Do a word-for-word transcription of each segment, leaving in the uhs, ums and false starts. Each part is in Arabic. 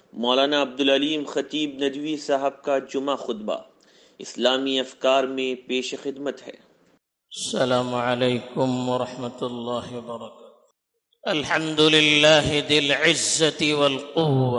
मौलाना अब्दुल अलीम खतीब नदवी साहब का जुमा खुतबा इस्लामी अफकार में पेश खिदमत है। अस्सलामु अलैकुम व रहमतुल्लाहि व बरकातुहू। अल्हम्दुलिल्लाहि दिल इज्जति वल कुव्वा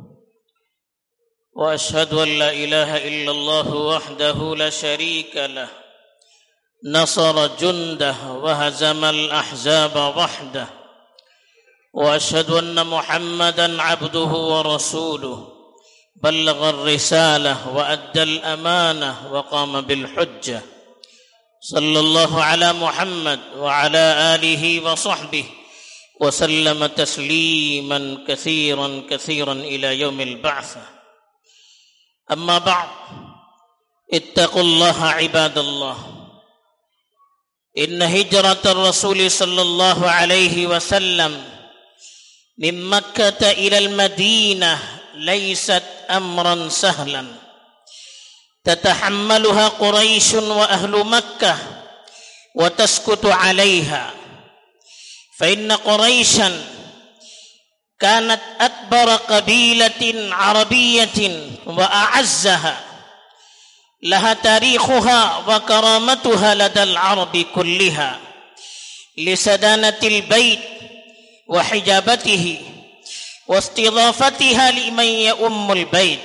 व अशहदु अन ला इलाहा इल्लल्लाहु वहदहु ला शरीका लह नसर जुंदह व हज़मल अहज़ाब वहदह व अशहदु अन्न मुहम्मदन अब्दुहु व रसूलुहु बल्लग़ रिसालह व अद्दल अमानह व क़ाम बिल हुज्जह सल्लल्लाहु अला मुहम्मद व अला आलिहि व सहबिहि व सल्लम तस्लीमन कसीरन कसीरन इला यौमिल बअस। अम्मा बअद, इत्तक़ुल्लाह इबादल्लाह। इन्न हिजरत रसूल सल्लल्लाहु अलैहि वसल्लम मिन मक्कह इलल मदीनह लैसत अम्रन सहलन ततहम्मलुहा कुरैश व अहलु मक्कह व तस्कुतु अलैहा फ़इन्न कुरैशन कानत अकबर क़बीलतिन अरबिय्यतिन व अअज़्ज़हा लहा तारीख़ुहा व करामतुहा लदल अरबि कुल्लिहा लिसदानतिल बैत व हिजाबतिही व इस्तिज़ाफ़तिहा लिमन यउम्मुल बैत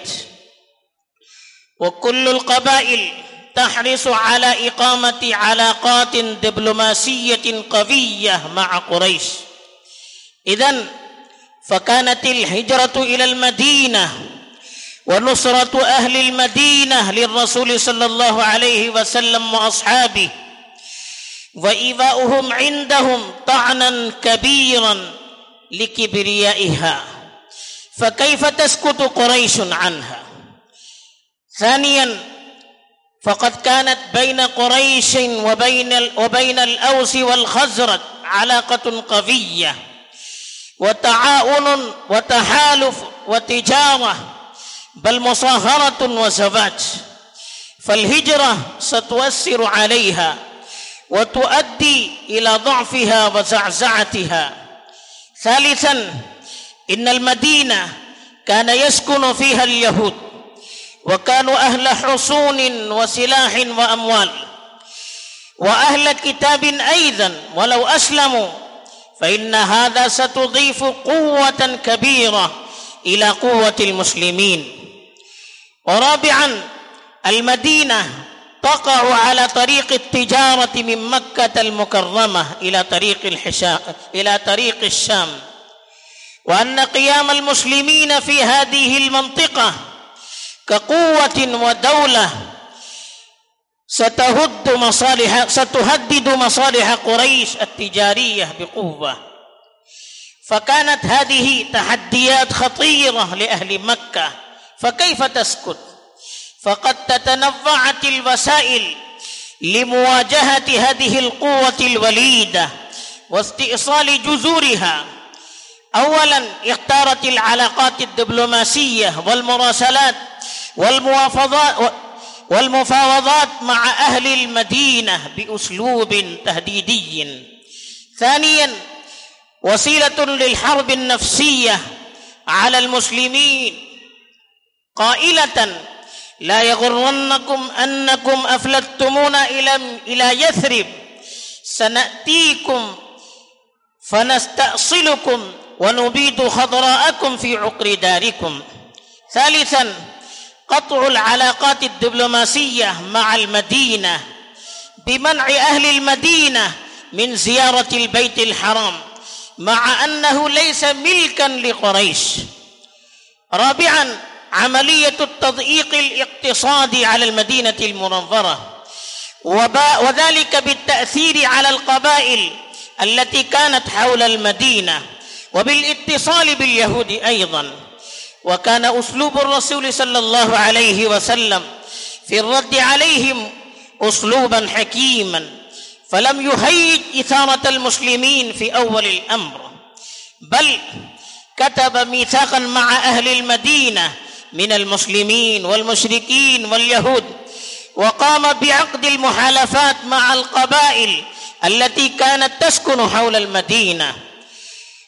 व कुल्लुल क़बाइल तहरिसु अला इक़ामति अलाक़ातिन डिप्लोमासिय्यतिन क़विय्यह मअ कुरैश। इज़न फ़कानतिल हिजरतु इलल मदीनह व नुसरतु अहलिल मदीनह लिर्रसूल सल्लल्लाहु अलैहि वसल्लम व अस्हाबिही व इवाउहुम इंदहुम तअनन कबीरन लिकिब्रियाइहा फ़कैफ़ तस्कुतु कुरैशुन अन्हा। ثانيا فقد كانت بين قريش وبين وبين الأوس والخزرج علاقة قوية وتعاون وتحالف وتجارة بل مصاهرة وزواج، فالهجرة ستؤثر عليها وتؤدي إلى ضعفها وزعزعتها. ثالثا إن المدينة كان يسكن فيها اليهود وكانوا أهل حصون وسلاح وأموال وأهل كتاب أيضا، ولو أسلموا فإن هذا ستضيف قوة كبيرة إلى قوة المسلمين. ورابعا المدينة تقع على طريق التجارة من مكة المكرمة إلى طريق الحشا إلى طريق الشام، وأن قيام المسلمين في هذه المنطقة كقوة ودولة ستهد مصالح ستهدد مصالح قريش التجارية بقوة، فكانت هذه تحديات خطيرة لأهل مكة، فكيف تسكت؟ فقد تتنوعت الوسائل لمواجهة هذه القوة الوليدة واستئصال جذورها. أولا اختارت العلاقات الدبلوماسية والمراسلات والموافضات والمفاوضات مع أهل المدينة بأسلوب تهديدي. ثانيا وسيلة للحرب النفسية على المسلمين قائلة لا يغرنكم أنكم أفلتمون إلى إلى يثرب سنأتيكم فنستأصلكم ونبيد خضراءكم في عقر داركم. ثالثا قطع العلاقات الدبلوماسية مع المدينة بمنع أهل المدينة من زيارة البيت الحرام مع أنه ليس ملكا لقريش. رابعا عملية التضييق الاقتصادي على المدينة المنورة، وذلك بالتأثير على القبائل التي كانت حول المدينة وبالاتصال باليهود أيضا. وكان أسلوب الرسول صلى الله عليه وسلم في الرد عليهم أسلوبا حكيما، فلم يهيج إثارة المسلمين في أول الأمر، بل كتب ميثاقا مع أهل المدينة من المسلمين والمشركين واليهود، وقام بعقد المحالفات مع القبائل التي كانت تسكن حول المدينة.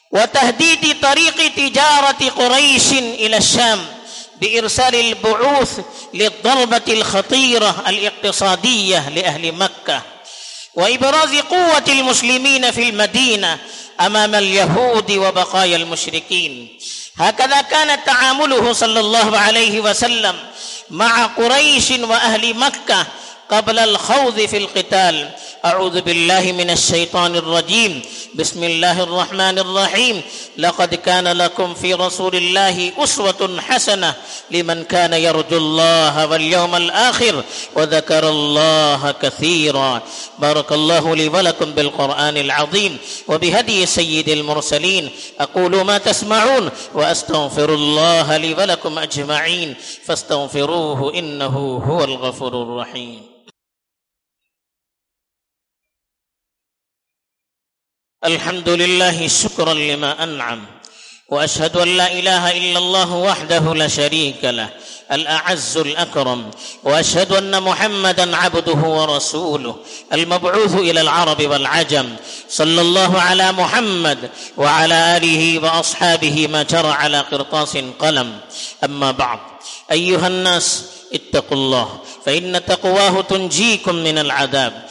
وتهديد طريق تجارة قريش إلى الشام بإرسال البعوث للضربة الخطيرة الاقتصادية لأهل مكة، وإبراز قوة المسلمين في المدينة أمام اليهود وبقايا المشركين. هكذا كان تعامله صلى الله عليه وسلم مع قريش وأهل مكة قبل الخوض في القتال. أعوذ بالله من الشيطان الرجيم. بسم الله الرحمن الرحيم. لقد كان لكم في رسول الله أسوة حسنة لمن كان يرجو الله واليوم الآخر وذكر الله كثيرا. بارك الله لي ولكم بالقرآن العظيم وبهدي سيد المرسلين. أقول ما تسمعون وأستغفر الله لي ولكم أجمعين فاستغفروه إنه هو الغفور الرحيم. الحمد لله شكرا لما أنعم، وأشهد أن لا إله إلا الله وحده لا شريك له الأعز الأكرم، وأشهد أن محمدا عبده ورسوله المبعوث إلى العرب والعجم. صلى الله على محمد وعلى آله وأصحابه ما جرى على قرطاس قلم. أما بعد، أيها الناس اتقوا الله، فإن تقواه تنجيكم من العذاب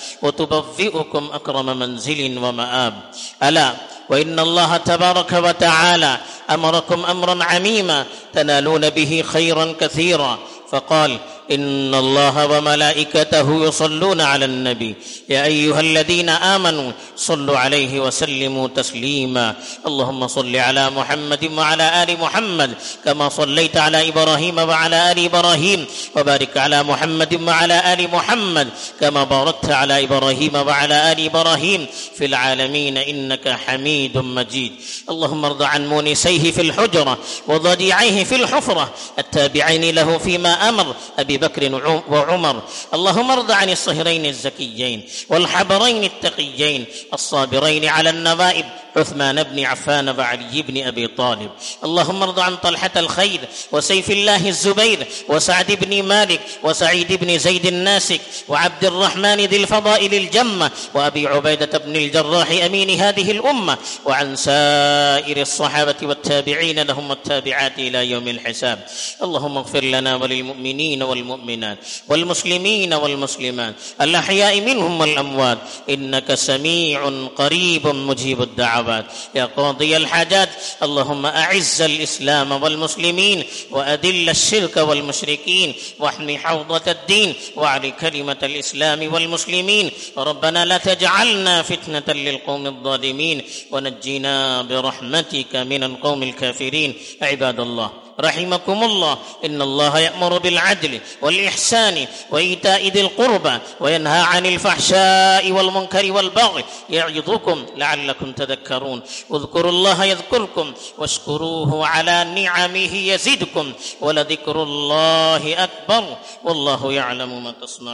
وتبوئكم أكرم منزل ومآب. ألا وإن الله تبارك وتعالى أمركم أمرا عميما تنالون به خيرا كثيرا، فقال: إن الله وملائكته يصلون على النبي يا أيها الذين آمنوا صلوا عليه وسلموا تسليما. اللهم صل على محمد وعلى آل محمد كما صليت على إبراهيم وعلى آل إبراهيم، وبارك على محمد وعلى آل محمد كما باركت على إبراهيم وعلى آل إبراهيم في العالمين إنك حميد مجيد. اللهم ارض عن مونسيه في الحجرة وضجيعيه في الحفرة التابعين له فيما أمر أبي بكر وعمر. اللهم ارض عن الصهرين الزكيين والحبرين التقيين الصابرين على النوائب عثمان بن عفان وعلي بن أبي طالب. اللهم ارض عن طلحة الخير وسيف الله الزبير وسعد بن مالك وسعيد بن زيد الناسك وعبد الرحمن ذي الفضائل الجمة وأبي عبيدة بن الجراح أمين هذه الأمة، وعن سائر الصحابة والتابعين لهم والتابعات إلى يوم الحساب. اللهم اغفر لنا وللمؤمنين والمؤمنات والمسلمين والمسلمات الأحياء منهم والأموات إنك سميع قريب مجيب الدعوات يا قاضي الحاجات. اللهم أعز الإسلام والمسلمين وأذل الشرك والمشركين واحمي حوضة الدين وأعل كلمة الإسلام والمسلمين. ربنا لا تجعلنا فتنة للقوم الظالمين ونجنا برحمتك من القوم الكافرين. عباد الله رحمكم الله، إن الله يأمر بالعدل والإحسان وإيتاء ذي القربى وينهى عن الفحشاء والمنكر والبغي يعظكم لعلكم تذكرون. اذكروا الله يذكركم واشكروه على نعمه يزدكم ولذكر الله أكبر والله يعلم ما تصنعون.